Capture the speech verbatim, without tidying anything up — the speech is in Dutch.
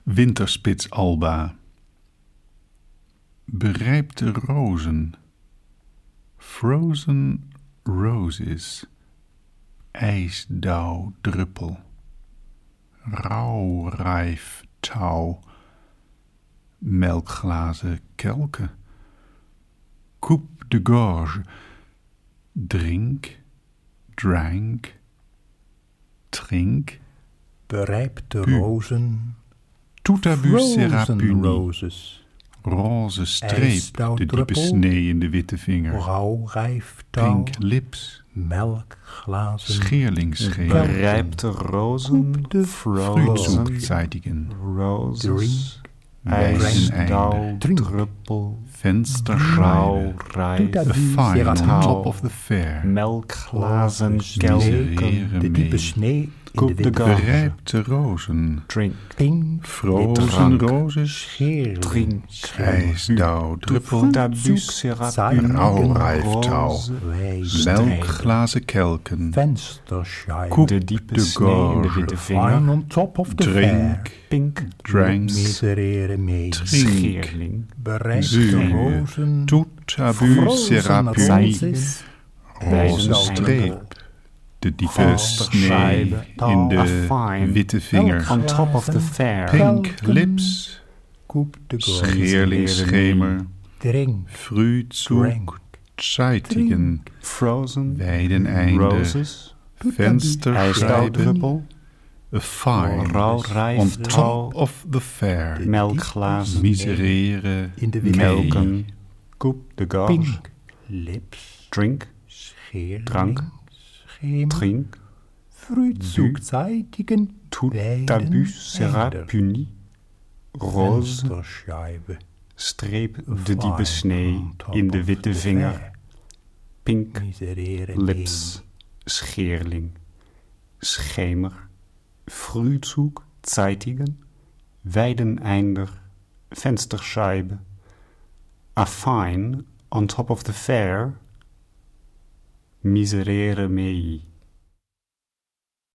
Winterspitsalba. Berijpte rozen. Frozen roses. IJsdauwdruppel. Rauwrijftouw. Melkglazen kelken. Coupe de gorge. Drink. Drank. Trink. Berijpte Pu. rozen. Tout à bu sera Frozen puni. roses. Roze streep, de IJsdauwdruppel. diepe snee in de witte vinger. Rauwrijftouw. Pink lips, Melkglazen. scheerlingsschemer. Berijpte rozen, Coupe de frozen Frühzugzeitigen, roses, Wijzeneinde, IJsdauwdruppel, Vensterscheibe, rauwrijf, a fire on touw, top of the fair. melkglazen, Miserere kelken, De diepe mee. snee in Coupe de de witte gorge. Berijpte rozen, drink, pink. frozen drank. roses, Scheerling. drink, ijsdauwdruppel, tout à bu sera Zaaigen. puni, Rauwrijftouw. roze, melkglazen kelken, Vensterscheibe. Coupe de diepe de snee in de gorge. witte Fine vinger, on top of the fair. drink, pink, drank, Miserere mee. Trink. scheerling, Berijpte zuur, rozen. tout à bu sera puni. roses. Roze streep, de diepe snee in de witte vinger. on top of the fair, Pink Kelken. lips, Coupe de gorge. scheerlingsschemer, Drink. Frühzugzeitigen, frozen, weideneinde, roses, vensterscheiben, ijsdauwdruppel, a fire on rauwrijftouw, top of the fair. melkglazen, Miserere in de witte mee. melken, coupe de gorge, Pink lips. drink, Scheerling. drank, Schemer. drink, Frühzugzeitigen. tout à bu sera puni, roze, Vensterscheibe. streep de diepe snee in de witte vinger, pink, Miserere lips, scheerling, schemer, Frühzugzeitigen, weideneinder, vensterscheibe, a fine on top of the fair, miserere mei.